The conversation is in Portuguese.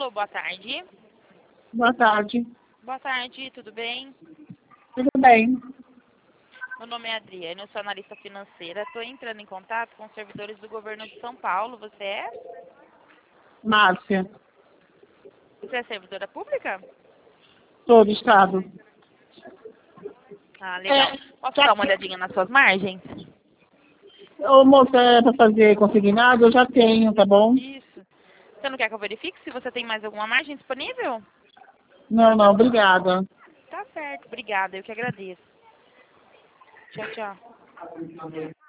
Alô, boa tarde. Boa tarde. Boa tarde, tudo bem? Tudo bem? Meu nome é Adriane, eu sou analista financeira. Estou entrando em contato com os servidores do governo de São Paulo. Você é? Márcia. Você é servidora pública? Sou do Estado. Ah, legal. Posso dar uma olhadinha nas suas margens? Ô, moça, é para fazer consignado? Eu já tenho, tá bom? Isso. Você não quer que eu verifique se você tem mais alguma margem disponível? Não, não, obrigada. Tá certo, obrigada, eu que agradeço. Tchau, tchau.